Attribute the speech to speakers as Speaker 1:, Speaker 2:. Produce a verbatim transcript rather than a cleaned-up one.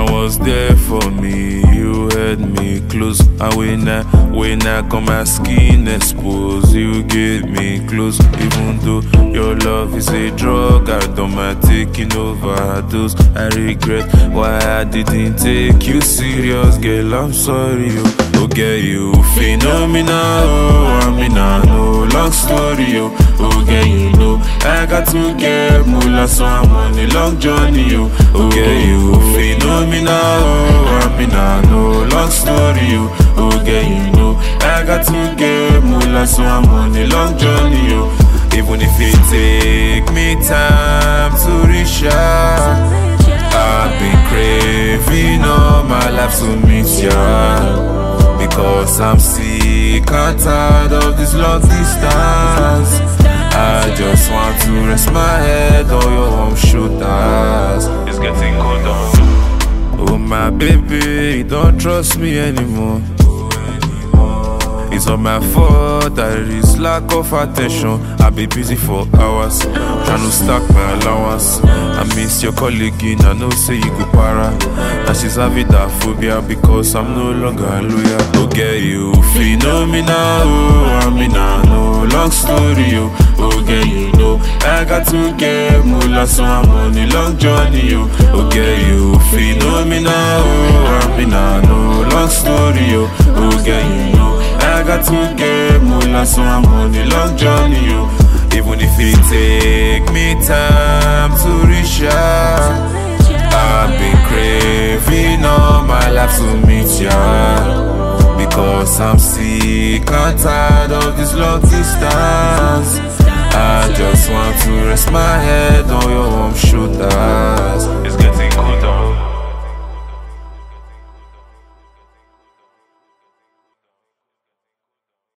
Speaker 1: one was there for me, you held me close. And when I, when I got my skin exposed, you gave me close. Even though your love is a drug, I don't mind taking overdose. I regret why I didn't take you serious, girl, I'm sorry. Oh, oh girl, you phenomenal, oh, I mean I know, long story, oh, oh girl, you know, I got to get moolah, so I'm on a long journey, oh, oh girl, you phenomenal, oh, I mean I know, long story, oh, oh girl, you know, I got to get moolah, so I'm on a long journey, oh, even if it take me time to reach out, I've been craving all my life to meet ya. Because I'm sick and tired of this long distance. I just want to rest my head on your warm shoulders. It's getting colder. Oh my baby, don't trust me anymore. It's not my fault that there is lack of attention. I be busy for hours, trying to stack my allowance. I miss your colleague, I know say you go para. Now she's having that phobia because I'm no longer loyal. Oh girl, you phenomenal, oh, I mean I know, long story, oh, oh girl, you know, I got to get moolah, so I'm on a long journey, oh, oh girl, you phenomenal, oh, I mean I know, long story, oh, oh girl, you know, I got to get moolah, so I'm on a long journey, yo. Even if it take me time to reach out, I've been craving all my life to meet ya. Because I'm sick and tired of this long distance. I just want to rest my head on your warm shoulders.